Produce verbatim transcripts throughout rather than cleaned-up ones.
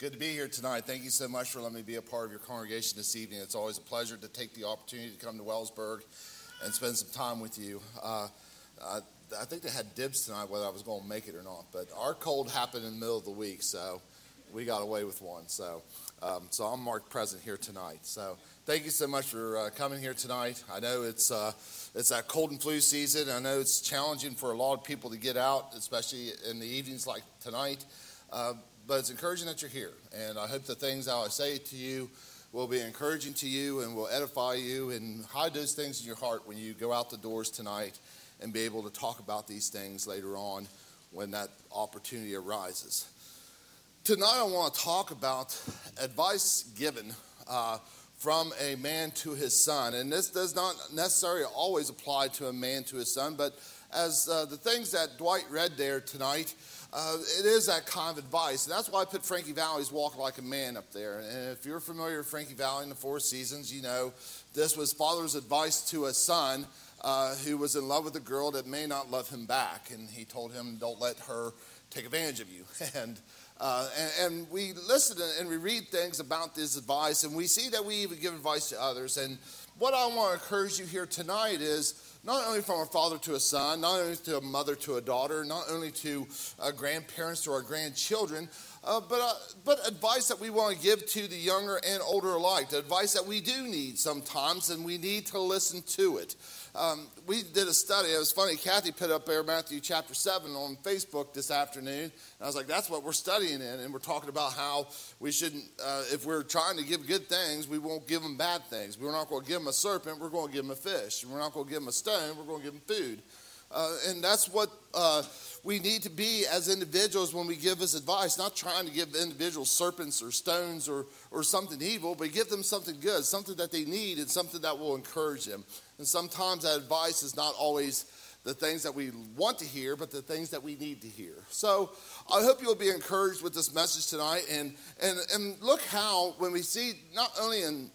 Good to be here tonight. Thank you so much for letting me be a part of your congregation this evening. It's always a pleasure to take the opportunity to come to Wellsburg and spend some time with you. Uh, I, I think they had dibs tonight whether I was going to make it or not, but our cold happened in the middle of the week, so we got away with one. So, um, so I'm marked present here tonight. So thank you so much for uh, coming here tonight. I know it's uh, it's that cold and flu season. I know it's challenging for a lot of people to get out, especially in the evenings like tonight. Uh, But it's encouraging that you're here, and I hope the things that I say to you will be encouraging to you and will edify you, and hide those things in your heart when you go out the doors tonight and be able to talk about these things later on when that opportunity arises. Tonight I want to talk about advice given uh, from a man to his son, and this does not necessarily always apply to a man to his son, but as uh, the things that Dwight read there tonight, Uh, it is that kind of advice, and that's why I put Frankie Valli's Walk Like a Man up there. And if you're familiar with Frankie Valli in the Four Seasons, you know this was father's advice to a son uh, who was in love with a girl that may not love him back, and he told him, don't let her take advantage of you. and, uh, and and we listen and we read things about this advice, and we see that we even give advice to others. And what I want to encourage you here tonight is not only from a father to a son, not only to a mother to a daughter, not only to uh, grandparents to our grandchildren, uh, but uh, but advice that we want to give to the younger and older alike, the advice that we do need sometimes, and we need to listen to it. Um, we did a study. It was funny. Kathy put up there Matthew chapter seven on Facebook this afternoon. And I was like, that's what we're studying in. And we're talking about how we shouldn't, uh, if we're trying to give good things, we won't give them bad things. We're not going to give them a serpent. We're going to give them a fish. We're not going to give them a stone. We're going to give them food. Uh, and that's what uh, we need to be as individuals when we give this advice, not trying to give individuals serpents or stones or, or something evil, but give them something good, something that they need and something that will encourage them. And sometimes that advice is not always the things that we want to hear, but the things that we need to hear. So I hope you'll be encouraged with this message tonight. And and, and look how when we see not only in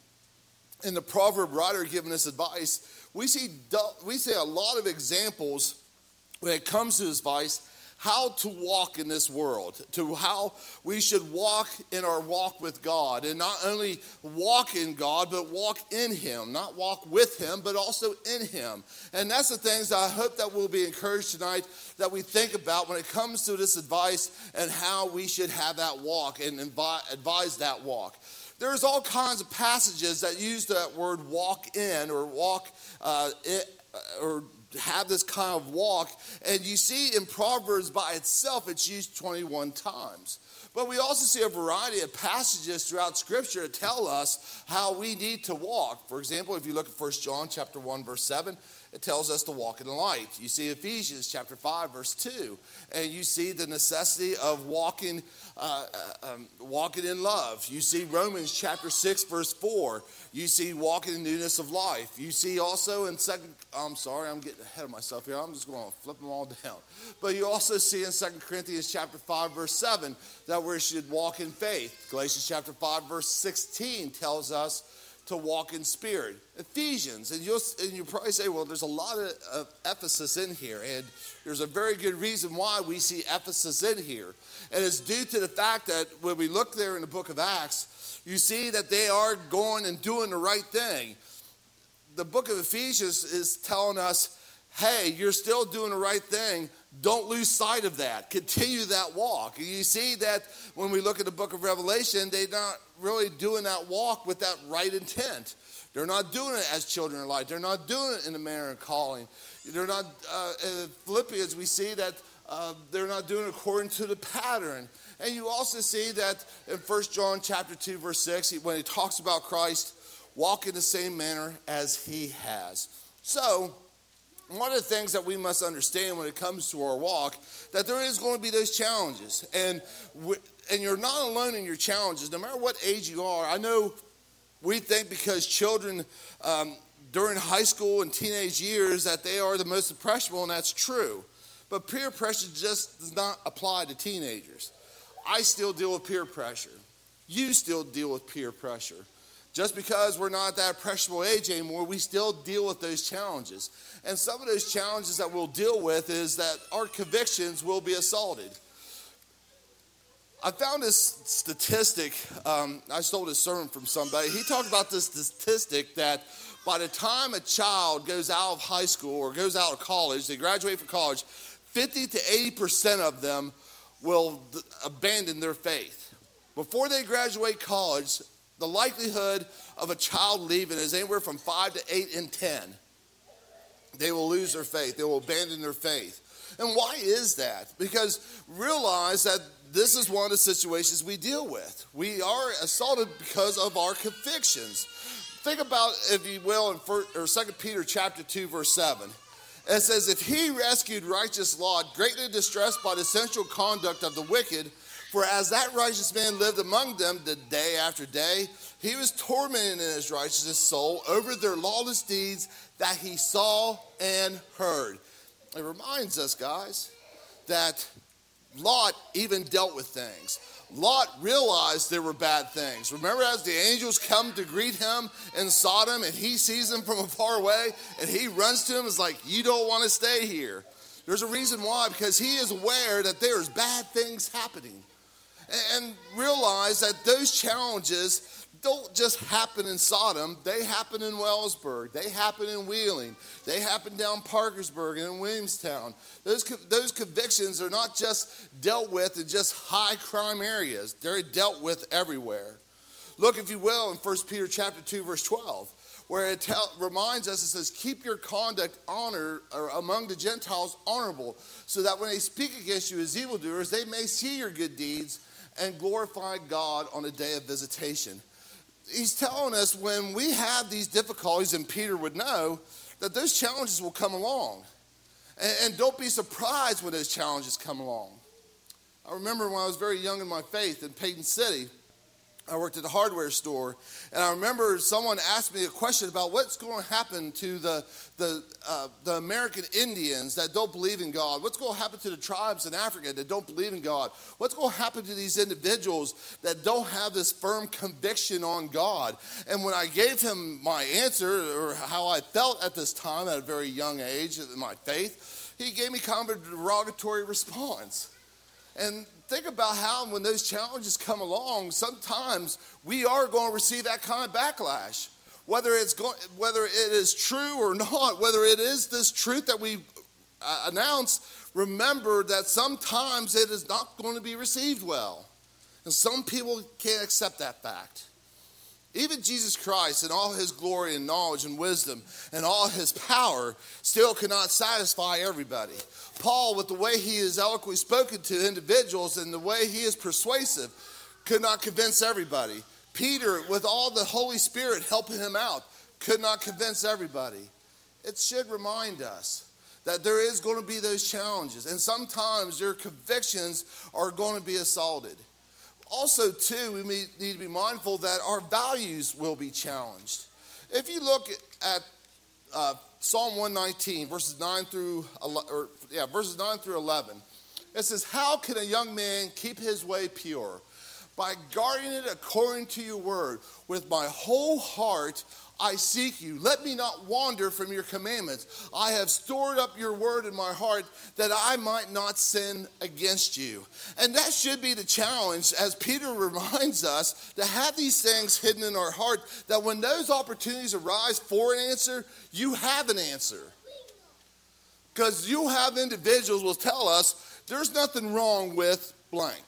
in the proverb writer giving us advice, we see we see a lot of examples when it comes to this advice, how to walk in this world, to how we should walk in our walk with God, and not only walk in God, but walk in Him, not walk with Him, but also in Him. And that's the things that I hope that we'll be encouraged tonight, that we think about when it comes to this advice and how we should have that walk and advise that walk. There's all kinds of passages that use that word walk in or walk uh, it, or have this kind of walk. And you see in Proverbs by itself, it's used twenty-one times. But we also see a variety of passages throughout Scripture that tell us how we need to walk. For example, if you look at First John chapter one, verse seven, it tells us to walk in the light. You see Ephesians chapter five, verse two, and you see the necessity of walking uh, um, walking in love. You see Romans chapter six, verse four. You see walking in newness of life. You see also in second, I'm sorry, I'm getting ahead of myself here. I'm just going to flip them all down. But you also see in Second Corinthians chapter five, verse seven, that we should walk in faith. Galatians chapter five, verse sixteen tells us to walk in spirit. Ephesians, and you'll, and you probably say, well, there's a lot of, of Ephesus in here, and there's a very good reason why we see Ephesus in here. And it's due to the fact that when we look there in the book of Acts, you see that they are going and doing the right thing. The book of Ephesians is telling us, hey, you're still doing the right thing. Don't lose sight of that. Continue that walk. And you see that when we look at the book of Revelation, they're not really doing that walk with that right intent. They're not doing it as children of light. They're not doing it in the manner of calling. They're not, uh, in Philippians, we see that uh, they're not doing it according to the pattern. And you also see that in First John chapter two, verse six, when he talks about Christ, walk in the same manner as he has. So, one of the things that we must understand when it comes to our walk, that there is going to be those challenges. And and you're not alone in your challenges, no matter what age you are. I know we think because children um, during high school and teenage years that they are the most impressionable, and that's true. But peer pressure just does not apply to teenagers. I still deal with peer pressure. You still deal with peer pressure. Just because we're not at that impressionable age anymore, we still deal with those challenges. And some of those challenges that we'll deal with is that our convictions will be assaulted. I found this statistic. Um, I stole this sermon from somebody. He talked about this statistic that by the time a child goes out of high school or goes out of college, they graduate from college, fifty to eighty percent of them will d- abandon their faith. Before they graduate college, the likelihood of a child leaving is anywhere from five to eight in ten. They will lose their faith. They will abandon their faith. And why is that? Because realize that this is one of the situations we deal with. We are assaulted because of our convictions. Think about, if you will, in first, or Second Peter chapter two, verse seven. It says, if he rescued righteous Lot, greatly distressed by the sensual conduct of the wicked, for as that righteous man lived among them the day after day, he was tormented in his righteous soul over their lawless deeds that he saw and heard. It reminds us, guys, that Lot even dealt with things. Lot realized there were bad things. Remember as the angels come to greet him in Sodom and he sees them from far away and he runs to him and is like, you don't want to stay here. There's a reason why, because he is aware that there's bad things happening. And realize that those challenges don't just happen in Sodom. They happen in Wellsburg. They happen in Wheeling. They happen down Parkersburg and in Williamstown. Those, those convictions are not just dealt with in just high crime areas. They're dealt with everywhere. Look, if you will, in First Peter chapter two, verse twelve, where it tell, reminds us, it says, keep your conduct honor, or among the Gentiles honorable, so that when they speak against you as evildoers, they may see your good deeds and glorify God on the day of visitation. He's telling us when we have these difficulties, and Peter would know, that those challenges will come along. And, and don't be surprised when those challenges come along. I remember when I was very young in my faith in Payton City, I worked at a hardware store, and I remember someone asked me a question about what's going to happen to the the, uh, the American Indians that don't believe in God. What's going to happen to the tribes in Africa that don't believe in God? What's going to happen to these individuals that don't have this firm conviction on God? And when I gave him my answer, or how I felt at this time at a very young age in my faith, he gave me kind of a derogatory response. And think about how when those challenges come along, sometimes we are going to receive that kind of backlash. Whether it's going, whether it is true or not, whether it is this truth that we uh, announce, remember that sometimes it is not going to be received well. And some people can't accept that fact. Even Jesus Christ in all his glory and knowledge and wisdom and all his power still cannot satisfy everybody. Paul, with the way he is eloquently spoken to individuals and the way he is persuasive, could not convince everybody. Peter, with all the Holy Spirit helping him out, could not convince everybody. It should remind us that there is going to be those challenges, and sometimes your convictions are going to be assaulted. Also, too, we need to be mindful that our values will be challenged. If you look at uh, Psalm one nineteen, verses nine through or yeah, verses nine through eleven, it says, "How can a young man keep his way pure? By guarding it according to your word. With my whole heart I seek you. Let me not wander from your commandments. I have stored up your word in my heart that I might not sin against you." And that should be the challenge, as Peter reminds us, to have these things hidden in our heart, that when those opportunities arise for an answer, you have an answer. Because you have individuals will tell us, there's nothing wrong with blank.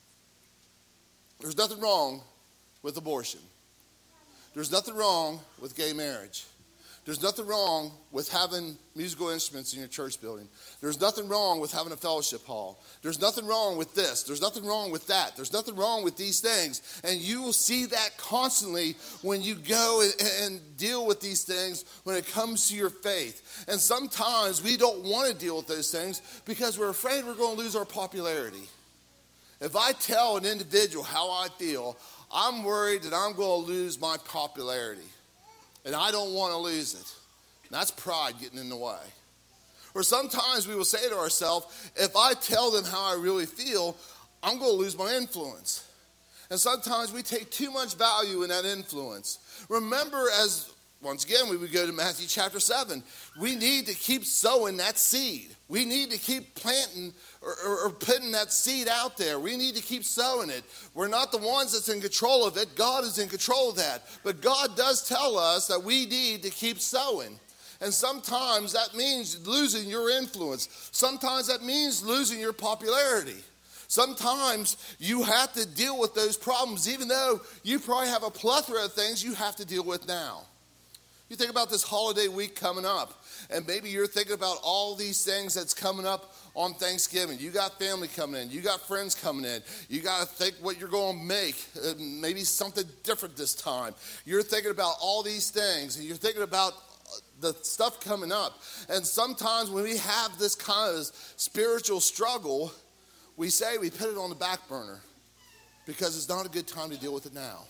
There's nothing wrong with abortion. There's nothing wrong with gay marriage. There's nothing wrong with having musical instruments in your church building. There's nothing wrong with having a fellowship hall. There's nothing wrong with this. There's nothing wrong with that. There's nothing wrong with these things. And you will see that constantly when you go and, and deal with these things when it comes to your faith. And sometimes we don't want to deal with those things because we're afraid we're going to lose our popularity. If I tell an individual how I feel, I'm worried that I'm going to lose my popularity. And I don't want to lose it. And that's pride getting in the way. Or sometimes we will say to ourselves, if I tell them how I really feel, I'm going to lose my influence. And sometimes we take too much value in that influence. Remember, as once again, we would go to Matthew chapter seven. We need to keep sowing that seed. We need to keep planting or, or, or putting that seed out there. We need to keep sowing it. We're not the ones that's in control of it. God is in control of that. But God does tell us that we need to keep sowing. And sometimes that means losing your influence. Sometimes that means losing your popularity. Sometimes you have to deal with those problems, even though you probably have a plethora of things you have to deal with now. You think about this holiday week coming up, and maybe you're thinking about all these things that's coming up on Thanksgiving. You got family coming in. You got friends coming in. You got to think what you're going to make, uh, maybe something different this time. You're thinking about all these things, and you're thinking about the stuff coming up. And sometimes when we have this kind of spiritual struggle, we say we put it on the back burner because it's not a good time to deal with it now.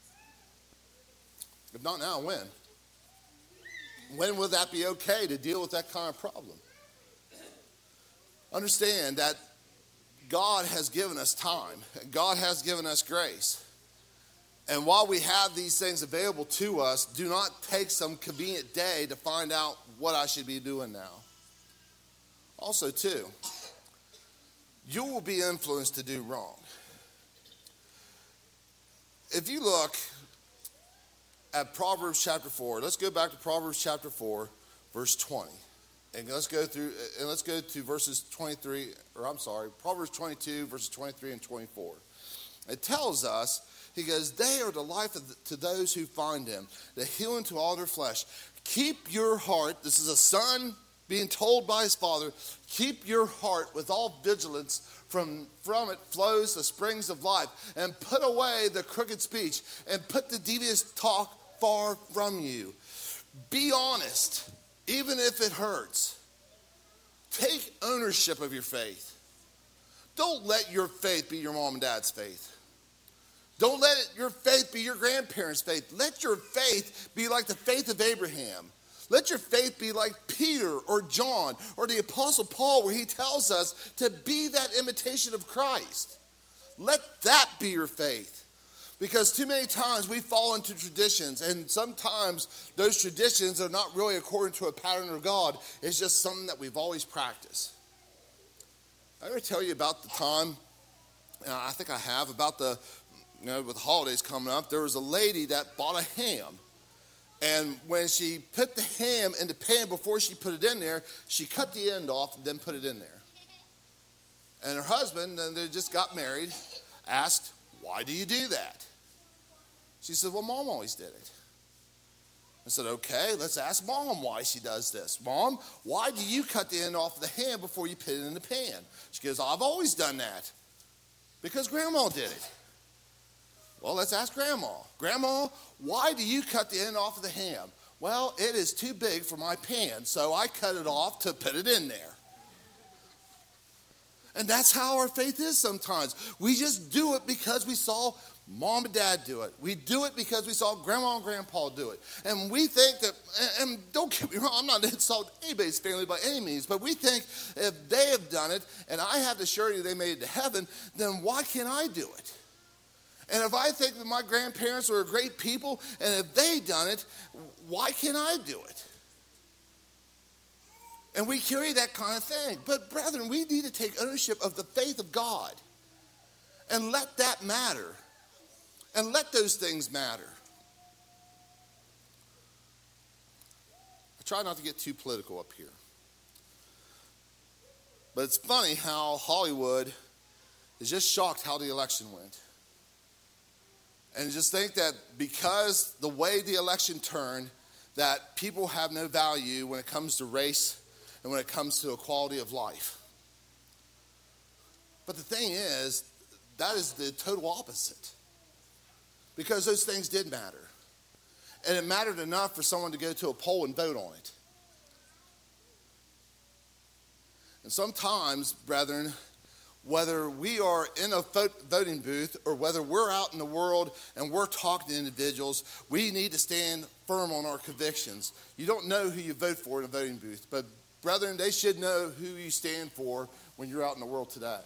If not now, when? When will that be okay to deal with that kind of problem? Understand that God has given us time. God has given us grace. And while we have these things available to us, do not take some convenient day to find out what I should be doing now. Also, too, you will be influenced to do wrong. If you look at Proverbs chapter four, let's go back to Proverbs chapter four, verse twenty. And let's go through, and let's go to verses twenty-three, or I'm sorry, Proverbs twenty-two, verses twenty-three and twenty-four. It tells us, he goes, they are the life of the, to those who find him, the healing to all their flesh. Keep your heart, this is a son being told by his father, keep your heart with all vigilance, from, from it flows the springs of life, and put away the crooked speech, and put the devious talk far from you. Be honest, even if it hurts. Take ownership of your faith. Don't let your faith be your mom and dad's faith. Don't let it, your faith be your grandparents' faith. Let your faith be like the faith of Abraham. Let your faith be like Peter or John or the Apostle Paul, where he tells us to be that imitation of Christ. Let that be your faith. Because too many times we fall into traditions, and sometimes those traditions are not really according to a pattern of God. It's just something that we've always practiced. I'm going to tell you about the time, and I think I have, about the, you know, with the holidays coming up, there was a lady that bought a ham. And when she put the ham in the pan before she put it in there, she cut the end off and then put it in there. And her husband, and they just got married, asked, why do you do that? She said, well, Mom always did it. I said, okay, let's ask Mom why she does this. Mom, why do you cut the end off of the ham before you put it in the pan? She goes, I've always done that because Grandma did it. Well, let's ask Grandma. Grandma, why do you cut the end off of the ham? Well, it is too big for my pan, so I cut it off to put it in there. And that's how our faith is sometimes. We just do it because we saw Mom and Dad do it. We do it because we saw Grandma and Grandpa do it. And we think that, and don't get me wrong, I'm not insulting anybody's family by any means, but we think if they have done it and I have the surety they made it to heaven, then why can't I do it? And if I think that my grandparents are great people, and if they done it, why can't I do it? And we carry that kind of thing. But brethren, we need to take ownership of the faith of God and let that matter. And let those things matter. I try not to get too political up here. But it's funny how Hollywood is just shocked how the election went. And just think that because the way the election turned, that people have no value when it comes to race and when it comes to equality of life. But the thing is, that is the total opposite. Because those things did matter. And it mattered enough for someone to go to a poll and vote on it. And sometimes, brethren, whether we are in a voting booth or whether we're out in the world and we're talking to individuals, we need to stand firm on our convictions. You don't know who you vote for in a voting booth, but brethren, they should know who you stand for when you're out in the world today.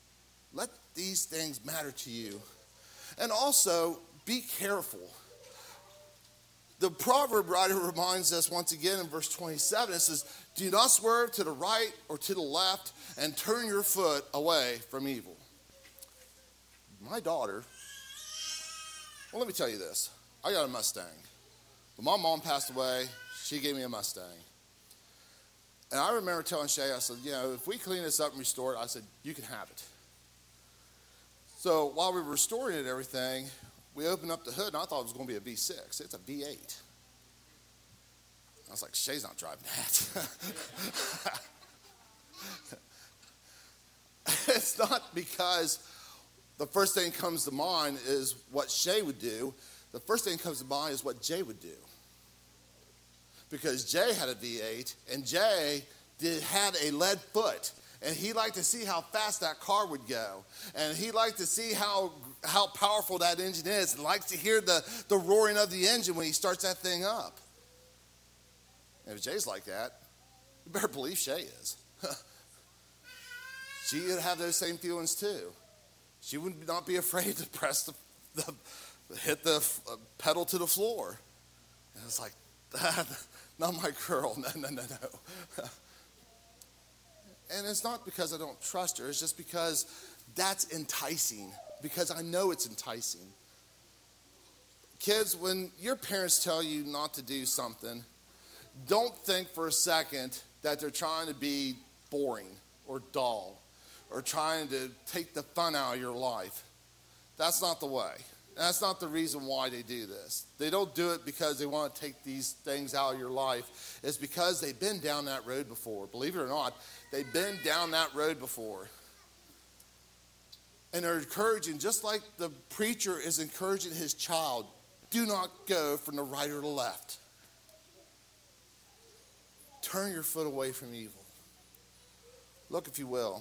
Let these things matter to you. And also, be careful The proverb writer reminds us once again in verse twenty-seven, it says, do not swerve to the right or to the left and turn your foot away from evil. My daughter, well, let me tell you this. I got a Mustang. When my mom passed away, she gave me a Mustang. And I remember telling Shay, I said, you know, if we clean this up and restore it, I said, you can have it. So while we were restoring it and everything, we opened up the hood, and I thought it was going to be a V six. It's a V eight. I was like, Shay's not driving that. It's not because the first thing that comes to mind is what Shay would do. The first thing that comes to mind is what Jay would do. Because Jay had a V eight, and Jay did, had a lead foot. And he liked to see how fast that car would go. And he liked to see how how powerful that engine is. And likes to hear the, the roaring of the engine when he starts that thing up. And if Jay's like that, you better believe Shay is. She would have those same feelings too. She would not be afraid to press the, the hit the pedal to the floor. And it's like, not my girl. No, no, no, no. And it's not because I don't trust her. It's just because that's enticing. Because I know it's enticing. Kids, when your parents tell you not to do something, don't think for a second that they're trying to be boring or dull or trying to take the fun out of your life. That's not the way. That's not the reason why they do this. They don't do it because they want to take these things out of your life. It's because they've been down that road before. Believe it or not, they've been down that road before. And they're encouraging, just like the preacher is encouraging his child, do not go from the right or the left. Turn your foot away from evil. Look, if you will.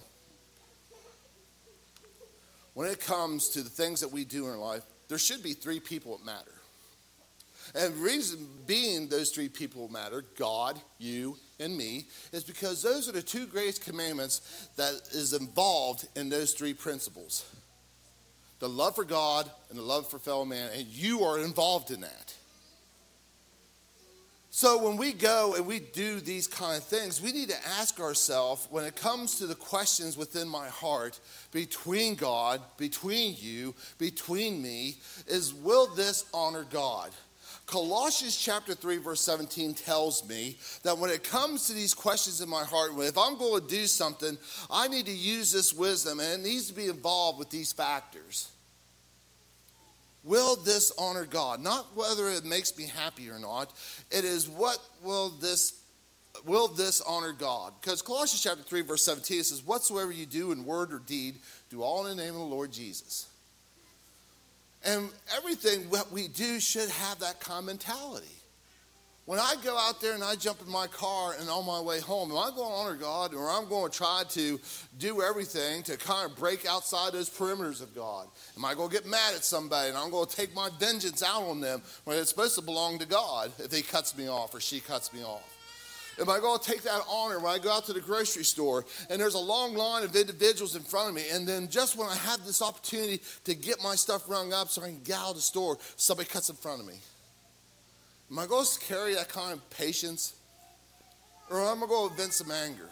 When it comes to the things that we do in life, there should be three people that matter. And the reason being those three people matter, God, you, and me, is because those are the two greatest commandments that is involved in those three principles. The love for God and the love for fellow man, and you are involved in that. So when we go and we do these kind of things, we need to ask ourselves, when it comes to the questions within my heart, between God, between you, between me, is will this honor God? Colossians chapter three, verse seventeen tells me that when it comes to these questions in my heart, if I'm going to do something, I need to use this wisdom, and it needs to be involved with these factors. Will this honor God? Not whether it makes me happy or not. It is what will this will this honor God? Because Colossians chapter three, verse seventeen, it says, whatsoever you do in word or deed, do all in the name of the Lord Jesus. And everything what we do should have that kind of mentality. When I go out there and I jump in my car and on my way home, am I going to honor God, or I'm going to try to do everything to kind of break outside those perimeters of God? Am I going to get mad at somebody and I'm going to take my vengeance out on them when it's supposed to belong to God if he cuts me off or she cuts me off? Am I going to take that honor when I go out to the grocery store and there's a long line of individuals in front of me, and then just when I have this opportunity to get my stuff rung up so I can get out of the store, somebody cuts in front of me? Am I going to carry that kind of patience, or am I going to vent some anger?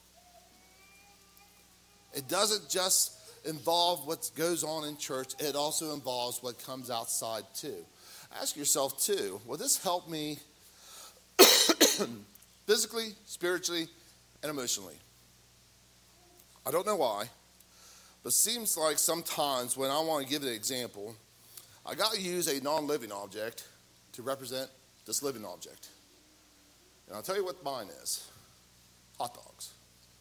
It doesn't just involve what goes on in church. It also involves what comes outside too. Ask yourself too, will this help me physically, spiritually, and emotionally? I don't know why, but it seems like sometimes when I want to give an example, I got to use a non-living object to represent this living object. And I'll tell you what mine is. Hot dogs.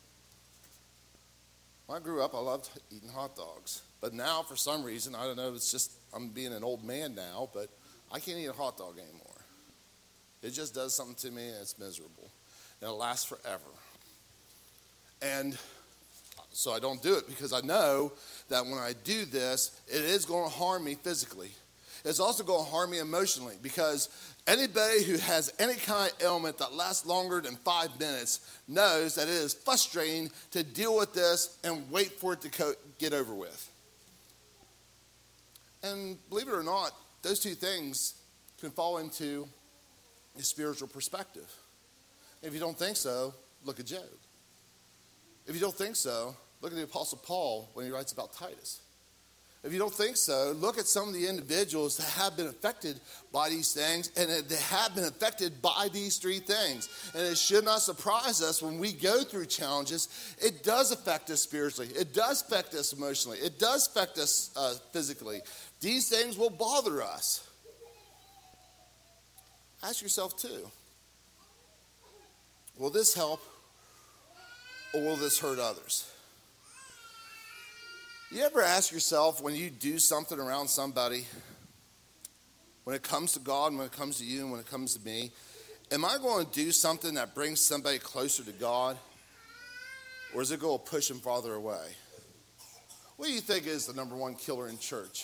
When I grew up, I loved eating hot dogs. But now, for some reason, I don't know, it's just I'm being an old man now, but I can't eat a hot dog anymore. It just does something to me, and it's miserable. And it lasts forever. And so I don't do it because I know that when I do this, it is going to harm me physically. It's also going to harm me emotionally, because anybody who has any kind of ailment that lasts longer than five minutes knows that it is frustrating to deal with this and wait for it to co- get over with. And believe it or not, those two things can fall into a spiritual perspective. If you don't think so, look at Job. If you don't think so, look at the Apostle Paul when he writes about Titus. If you don't think so, look at some of the individuals that have been affected by these things, and they have been affected by these three things. And it should not surprise us when we go through challenges. It does affect us spiritually. It does affect us emotionally. It does affect us uh, physically. These things will bother us. Ask yourself too, will this help or will this hurt others? You ever ask yourself when you do something around somebody, when it comes to God and when it comes to you and when it comes to me, am I going to do something that brings somebody closer to God, or is it going to push them farther away? What do you think is the number one killer in church?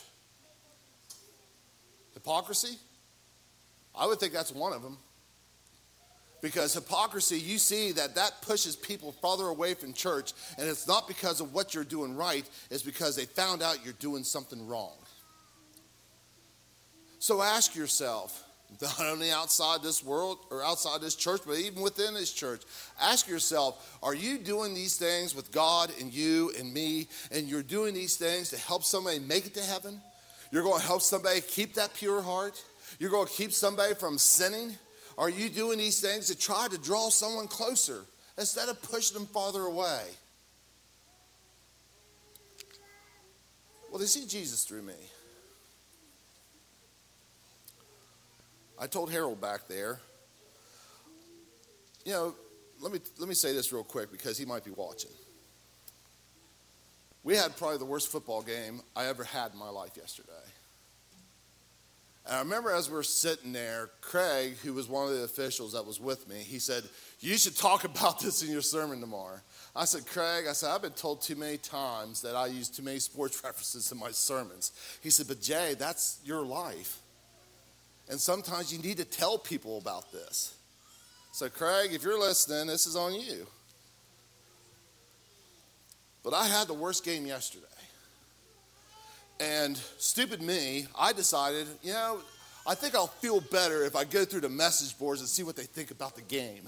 Hypocrisy? I would think that's one of them. Because hypocrisy, you see that that pushes people farther away from church, and it's not because of what you're doing right, it's because they found out you're doing something wrong. So ask yourself, not only outside this world or outside this church, but even within this church, ask yourself, are you doing these things with God and you and me, and you're doing these things to help somebody make it to heaven? You're going to help somebody keep that pure heart? You're going to keep somebody from sinning? Are you doing these things to try to draw someone closer instead of pushing them farther away? Well, they see Jesus through me. I told Harold back there, you know, let me let me say this real quick because he might be watching. We had probably the worst football game I ever had in my life yesterday. And I remember as we were sitting there, Craig, who was one of the officials that was with me, he said, you should talk about this in your sermon tomorrow. I said, Craig, I said, I've been told too many times that I use too many sports references in my sermons. He said, but Jay, that's your life. And sometimes you need to tell people about this. So Craig, if you're listening, this is on you. But I had the worst game yesterday. And stupid me, I decided, you know, I think I'll feel better if I go through the message boards and see what they think about the game.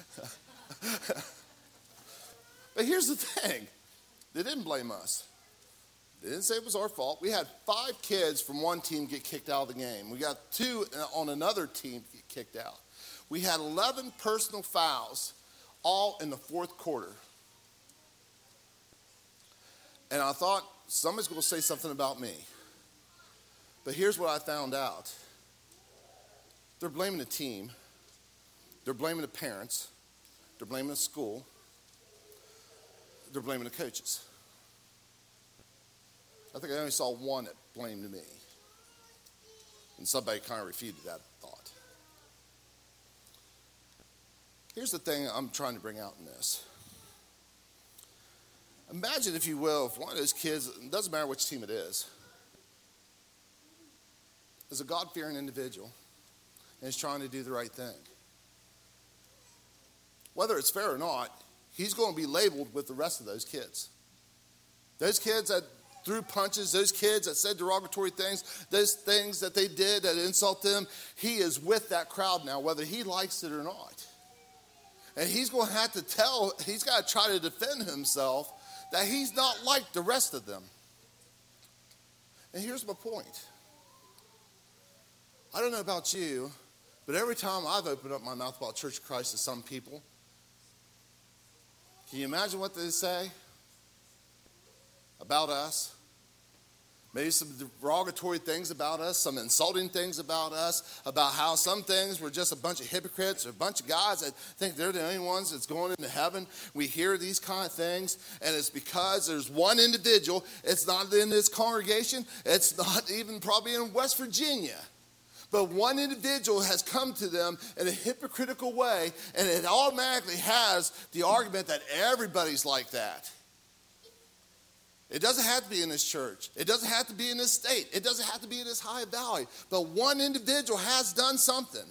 But here's the thing. They didn't blame us. They didn't say it was our fault. We had five kids from one team get kicked out of the game. We got two on another team get kicked out. We had eleven personal fouls, all in the fourth quarter. And I thought, somebody's going to say something about me. But here's what I found out. They're blaming the team. They're blaming the parents. They're blaming the school. They're blaming the coaches. I think I only saw one that blamed me. And somebody kind of refuted that thought. Here's the thing I'm trying to bring out in this. Imagine, if you will, if one of those kids, it doesn't matter which team it is, is a God-fearing individual and is trying to do the right thing. Whether it's fair or not, he's going to be labeled with the rest of those kids. Those kids that threw punches, those kids that said derogatory things, those things that they did that insult them, he is with that crowd now, whether he likes it or not. And he's going to have to tell, he's got to try to defend himself that he's not like the rest of them. And here's my point. I don't know about you, but every time I've opened up my mouth about Church of Christ to some people, can you imagine what they say about us? Maybe some derogatory things about us, some insulting things about us, about how some things were just a bunch of hypocrites or a bunch of guys that think they're the only ones that's going into heaven. We hear these kind of things, and it's because there's one individual. It's not in this congregation. It's not even probably in West Virginia. But one individual has come to them in a hypocritical way, and it automatically has the argument that everybody's like that. It doesn't have to be in this church. It doesn't have to be in this state. It doesn't have to be in this high valley. But one individual has done something.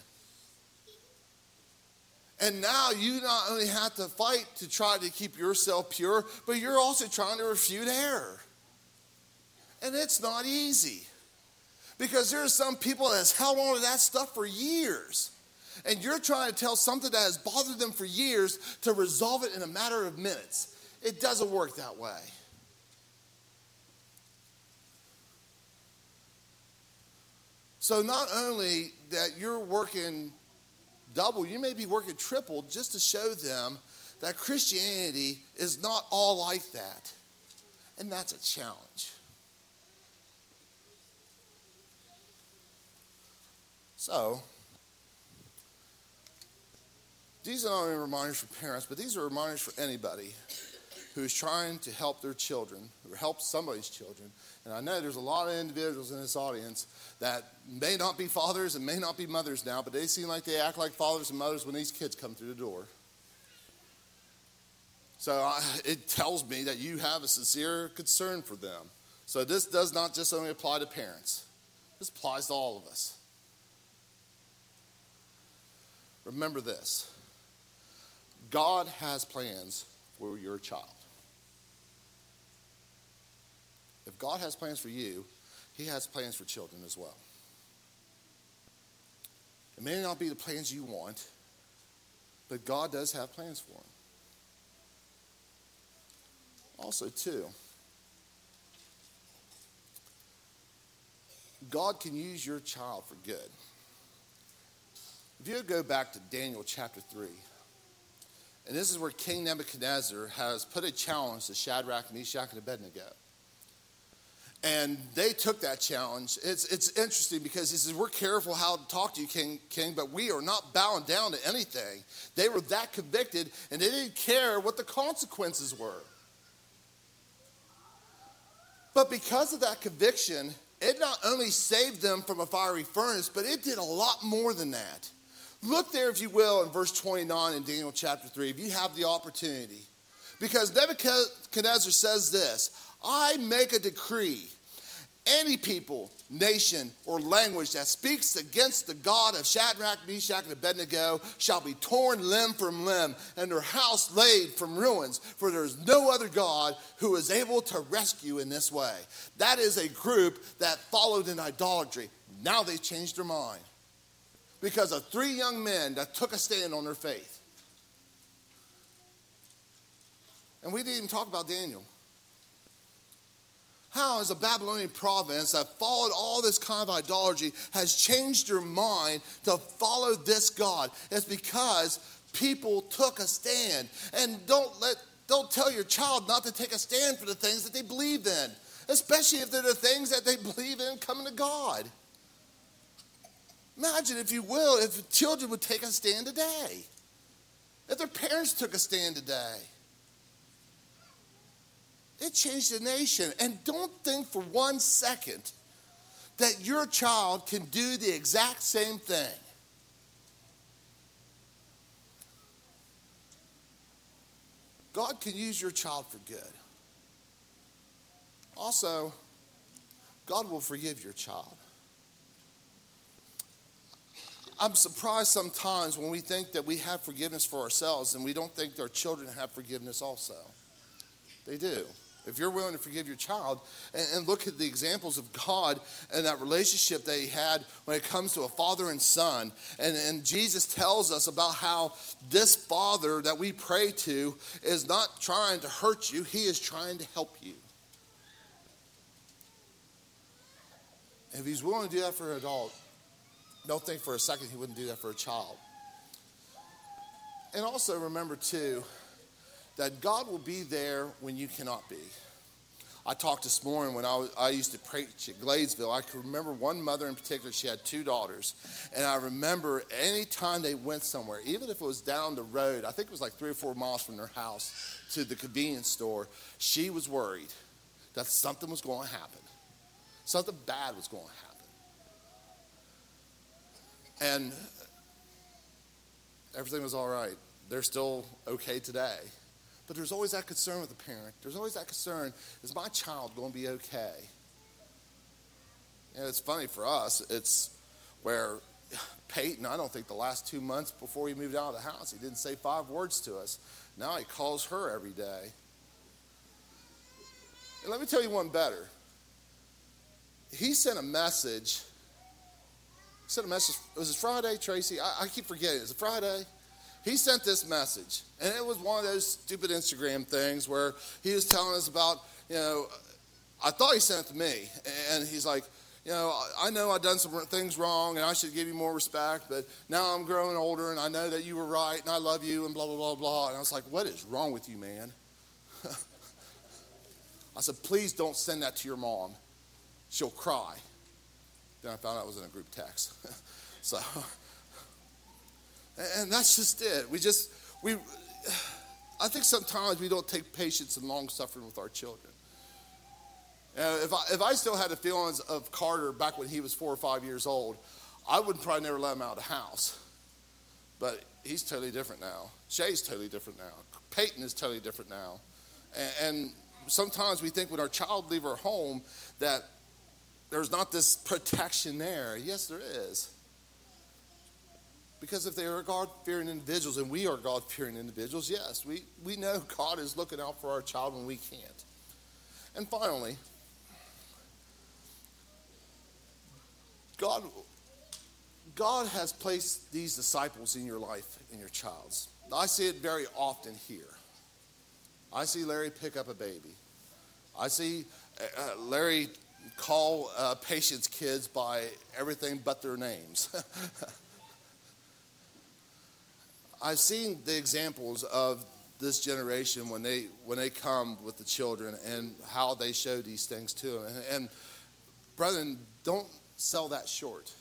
And now you not only have to fight to try to keep yourself pure, but you're also trying to refute error. And it's not easy. Because there are some people that's held on to that stuff for years. And you're trying to tell something that has bothered them for years to resolve it in a matter of minutes. It doesn't work that way. So not only that you're working double, you may be working triple just to show them that Christianity is not all like that. And that's a challenge. So, these are not only reminders for parents, but these are reminders for anybody who is trying to help their children, or help somebody's children. And I know there's a lot of individuals in this audience that may not be fathers and may not be mothers now, but they seem like they act like fathers and mothers when these kids come through the door. So I, it tells me that you have a sincere concern for them. So this does not just only apply to parents. This applies to all of us. Remember this. God has plans for your child. If God has plans for you, he has plans for children as well. It may not be the plans you want, but God does have plans for them. Also, too, God can use your child for good. If you go back to Daniel chapter three, and this is where King Nebuchadnezzar has put a challenge to Shadrach, Meshach, and Abednego. And they took that challenge. It's, it's interesting because he says, we're careful how to talk to you, King, King, but we are not bowing down to anything. They were that convicted, and they didn't care what the consequences were. But because of that conviction, it not only saved them from a fiery furnace, but it did a lot more than that. Look there, if you will, in verse twenty-nine in Daniel chapter three, if you have the opportunity. Because Nebuchadnezzar says this, I make a decree. Any people, nation, or language that speaks against the God of Shadrach, Meshach, and Abednego shall be torn limb from limb, and their house laid from ruins. For there is no other God who is able to rescue in this way. That is a group that followed in idolatry. Now they've changed their mind. Because of three young men that took a stand on their faith. And we didn't even talk about Daniel. How is a Babylonian province that followed all this kind of idolatry has changed their mind to follow this God? It's because people took a stand. And don't let don't tell your child not to take a stand for the things that they believe in. Especially if they're the things that they believe in coming to God. Imagine, if you will, if children would take a stand today. If their parents took a stand today. It changed the nation. And don't think for one second that your child can do the exact same thing. God can use your child for good. Also, God will forgive your child. I'm surprised sometimes when we think that we have forgiveness for ourselves and we don't think our children have forgiveness also. They do. If you're willing to forgive your child, and, and look at the examples of God and that relationship that he had when it comes to a father and son. And, and Jesus tells us about how this father that we pray to is not trying to hurt you. He is trying to help you. If he's willing to do that for an adult, don't think for a second he wouldn't do that for a child. And also remember, too, that God will be there when you cannot be. I talked this morning when I, was, I used to preach at Gladesville. I can remember one mother in particular. She had two daughters. And I remember any time they went somewhere, even if it was down the road, I think it was like three or four miles from their house to the convenience store, she was worried that something was going to happen. Something bad was going to happen. And everything was all right. They're still okay today. But there's always that concern with the parent. There's always that concern, is my child going to be okay? And it's funny for us, it's where Peyton, I don't think the last two months before he moved out of the house, he didn't say five words to us. Now he calls her every day. And let me tell you one better. He sent a message sent a message. Was it Friday, Tracy? I, I keep forgetting. Is it Friday? He sent this message, and it was one of those stupid Instagram things where he was telling us about, you know, I thought he sent it to me, and he's like, you know, I know I've done some things wrong, and I should give you more respect, but now I'm growing older, and I know that you were right, and I love you, and blah, blah, blah, blah. And I was like, what is wrong with you, man? I said, please don't send that to your mom. She'll cry. Then I found out it was in a group text. So... And that's just it. We just, we, I think sometimes we don't take patience and long suffering with our children. Uh, if I if I still had the feelings of Carter back when he was four or five years old, I would probably never let him out of the house. But he's totally different now. Shay's totally different now. Peyton is totally different now. And, and sometimes we think when our child leave our home that there's not this protection there. Yes, there is. Because if they are God-fearing individuals, and we are God-fearing individuals, yes, we, we know God is looking out for our child when we can't. And finally, God, God has placed these disciples in your life, in your child's. I see it very often here. I see Larry pick up a baby. I see uh, Larry call uh, patients' kids by everything but their names. I've seen the examples of this generation when they when they come with the children and how they show these things to them. And, and brethren, don't sell that short.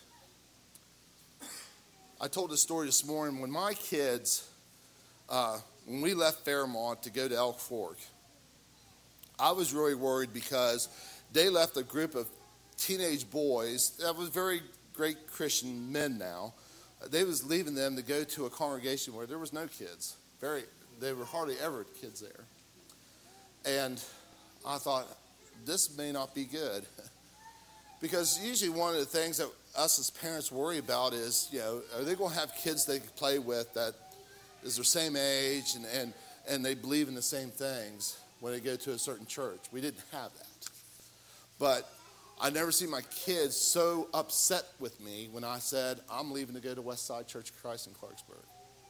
I told a story this morning when my kids, uh, when we left Fairmont to go to Elk Fork, I was really worried because they left a group of teenage boys that was very great Christian men now. They was leaving them to go to a congregation where there was no kids. Very, there were hardly ever kids there. And I thought, this may not be good. Because usually one of the things that us as parents worry about is, you know, are they going to have kids they can play with that is their same age and, and, and they believe in the same things when they go to a certain church? We didn't have that. But I never seen my kids so upset with me when I said, I'm leaving to go to Westside Church of Christ in Clarksburg.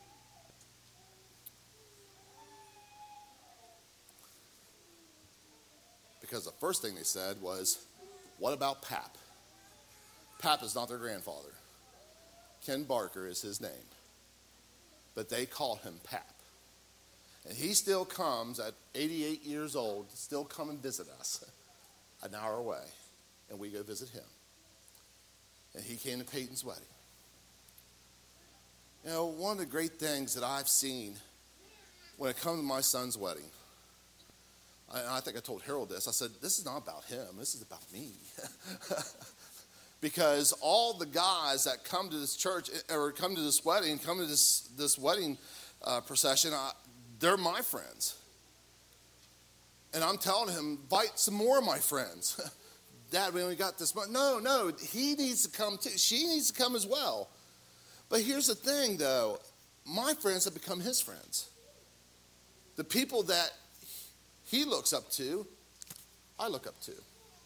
Because the first thing they said was, what about Pap? Pap is not their grandfather. Ken Barker is his name. But they call him Pap. And he still comes at eighty-eight years old, still come and visit us an hour away. And we go visit him. And he came to Peyton's wedding. You know, one of the great things that I've seen when it comes to my son's wedding, I, I think I told Harold this, I said, this is not about him, this is about me. Because all the guys that come to this church, or come to this wedding, come to this, this wedding uh, procession, I, they're my friends. And I'm telling him, invite some more of my friends. Dad, we only got this much. No, no, he needs to come too. She needs to come as well. But here's the thing, though. My friends have become his friends. The people that he looks up to, I look up to.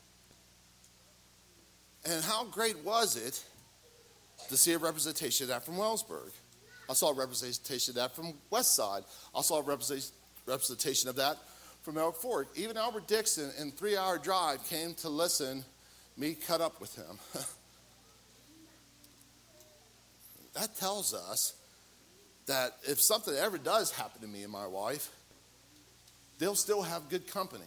And how great was it to see a representation of that from Wellsburg? I saw a representation of that from Westside. I saw a representation of that from Elk Fork. Even Albert Dixon, in three-hour drive, came to listen, me cut up with him. That tells us that if something ever does happen to me and my wife, they'll still have good company.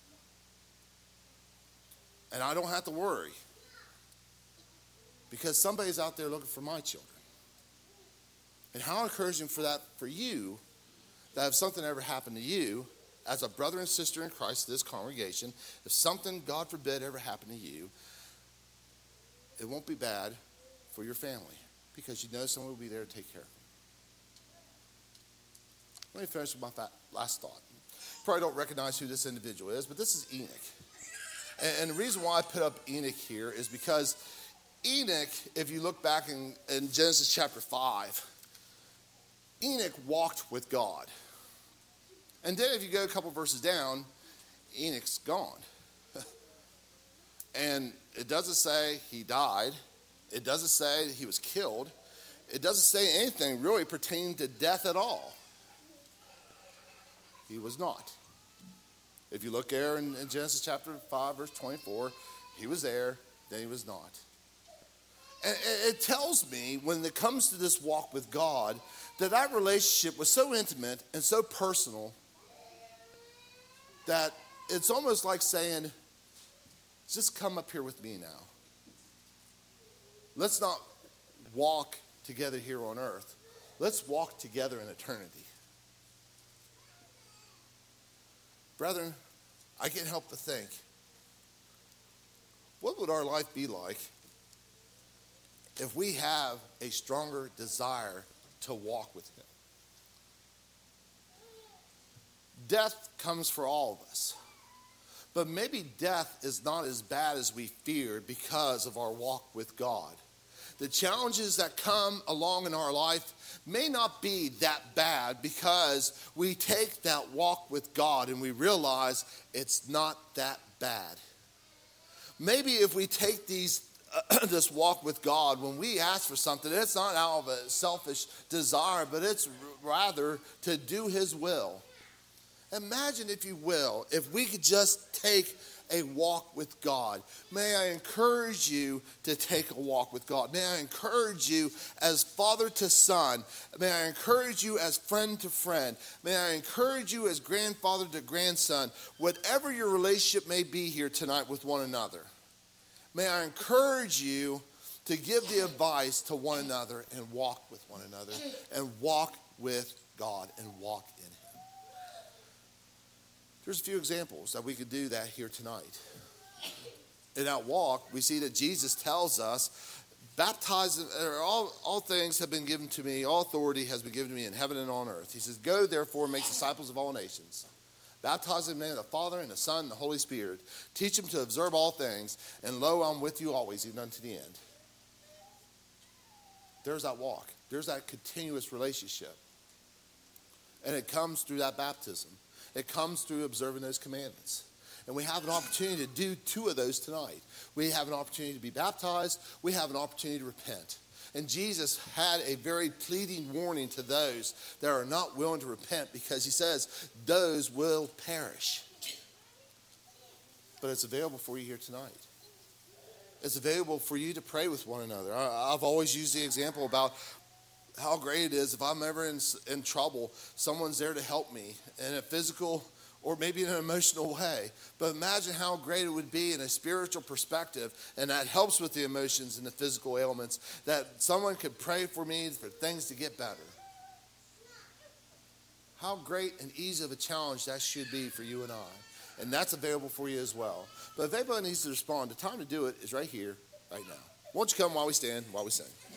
And I don't have to worry. Because somebody's out there looking for my children. And how encouraging for that for you, that if something ever happened to you, as a brother and sister in Christ to this congregation, if something, God forbid, ever happened to you, it won't be bad for your family because you know someone will be there to take care of them. Let me finish with my last thought. You probably don't recognize who this individual is, but this is Enoch. And, and the reason why I put up Enoch here is because Enoch, if you look back in, in Genesis chapter five, Enoch walked with God. And then if you go a couple verses down, Enoch's gone. And it doesn't say he died, It doesn't say he was killed. It doesn't say anything really pertaining to death at all. He was not. If you look there in, in Genesis chapter five, verse twenty-four, he was there, then he was not. And it tells me, when it comes to this walk with God, that that relationship was so intimate and so personal that it's almost like saying, just come up here with me now. Let's not walk together here on earth. Let's walk together in eternity. Brethren, I can't help but think, what would our life be like if we have a stronger desire to walk with him? Death comes for all of us. But maybe death is not as bad as we feared because of our walk with God. The challenges that come along in our life may not be that bad because we take that walk with God and we realize it's not that bad. Maybe if we take these uh, this walk with God, when we ask for something, it's not out of a selfish desire, but it's rather to do his will. Imagine, if you will, if we could just take a walk with God. May I encourage you to take a walk with God. May I encourage you as father to son. May I encourage you as friend to friend. May I encourage you as grandfather to grandson. Whatever your relationship may be here tonight with one another, may I encourage you to give the advice to one another and walk with one another and walk with God and walk in him. There's a few examples that we could do that here tonight. In that walk, we see that Jesus tells us, baptize, all, all things have been given to me, all authority has been given to me in heaven and on earth. He says, go therefore and make disciples of all nations. Baptize them in the name of the Father and the Son and the Holy Spirit. Teach them to observe all things, and lo, I'm with you always, even unto the end. There's that walk. There's that continuous relationship. And it comes through that baptism. It comes through observing those commandments. And we have an opportunity to do two of those tonight. We have an opportunity to be baptized. We have an opportunity to repent. And Jesus had a very pleading warning to those that are not willing to repent, because he says those will perish. But it's available for you here tonight. It's available for you to pray with one another. I've always used the example about how great it is if I'm ever in, in trouble, someone's there to help me in a physical or maybe in an emotional way. But imagine how great it would be in a spiritual perspective, and that helps with the emotions and the physical ailments, that someone could pray for me for things to get better. How great and easy of a challenge that should be for you and I. And that's available for you as well. But if anybody needs to respond, the time to do it is right here, right now. Won't you come while we stand, while we sing?